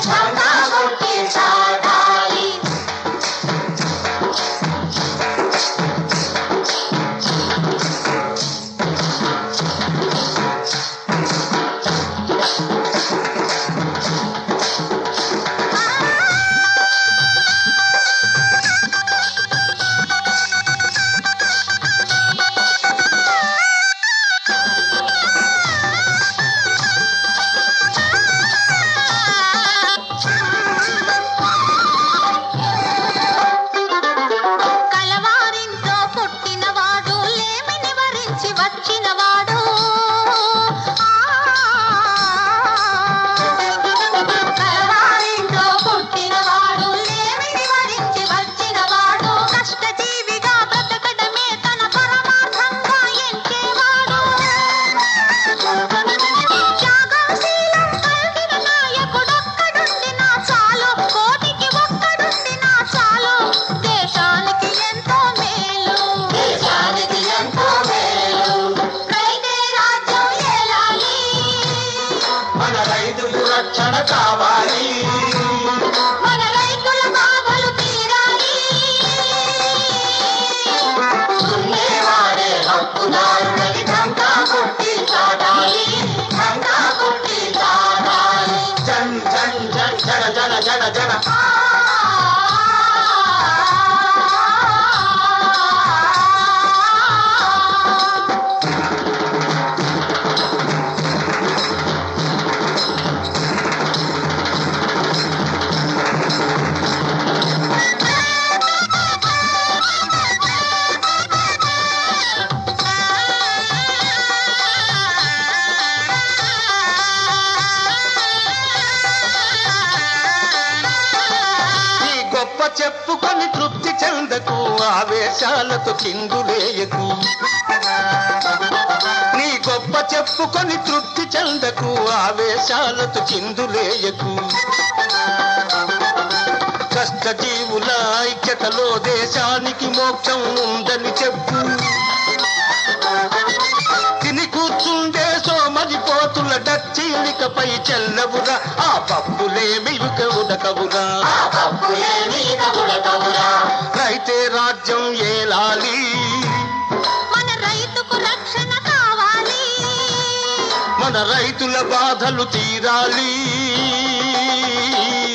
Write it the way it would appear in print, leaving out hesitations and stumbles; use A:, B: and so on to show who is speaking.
A: రక్షణ కావాలి,
B: మన రైతుల బాధలు తీరాలి.
A: దున్నేవాడే హక్కుదారులకి ఢంకా కొట్టి చాటాలి, ఢంకా కొట్టి చాటాలి. జన్ జన్ జన్ జన జన జన జన చెప్పుకొని తృప్తి చెందకు, ఆవేశాలతో చిందులేయకు. నీ గొప్ప చెప్పుకొని తృప్తి చెందకు, ఆవేశాలతో చిందులేయకు. కష్టజీవుల ఐక్యతలో దేశానికి మోక్షం ఉందని చెప్పు. తిని కూర్చుండే సోమరిపోతుల డచ్చీలికపై చెల్లవురా, ఆ పప్పులేమి ఉడకవురా. రైతే రాజ్యం ఏలాలి,
B: మన రైతుకు రక్షణ కావాలి,
A: మన రైతుల బాధలు తీరాలి.